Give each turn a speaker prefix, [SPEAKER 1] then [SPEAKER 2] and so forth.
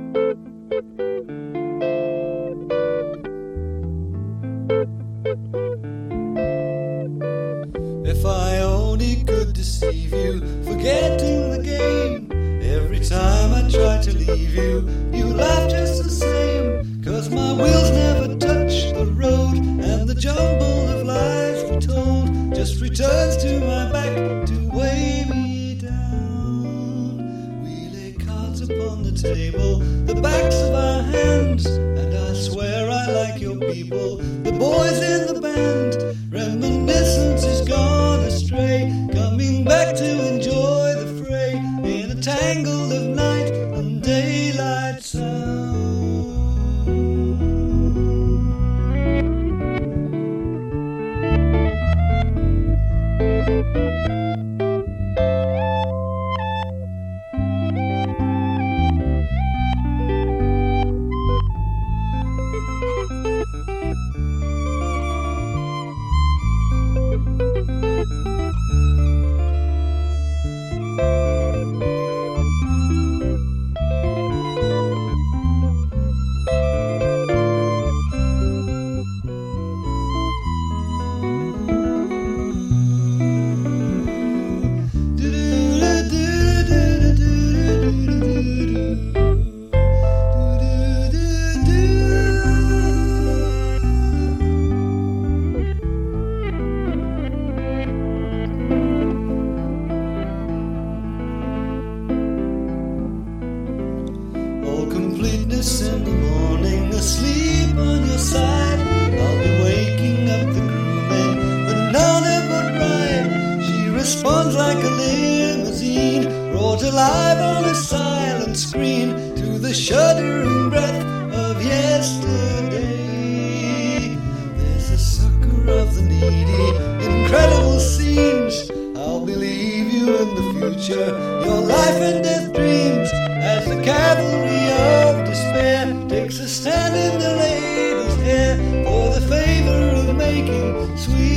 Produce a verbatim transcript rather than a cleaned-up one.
[SPEAKER 1] If I only could deceive you, forgetting the game. Every time I try to leave you, you laugh just the same. Cause my wheels never touch the road, and the jumble of lies we told just returns to my back to weigh me down. We lay cards upon the table, the backs of our hands, and I swear I like your people, the boys in the band. Reminiscence is gone astray, coming back to enjoy the fray in a tangle of night and daylight sound. Completeness in the morning, asleep on your side. I'll be waking up the crewmen, but none of but right. She responds like a limousine, brought alive on a silent screen to the shuddering breath of yesterday. There's a sucker of the needy, incredible scenes. I'll believe you in the future, your life and death dreams, as the cavalry of despair takes a stand in the lady's hair for the favor of making sweet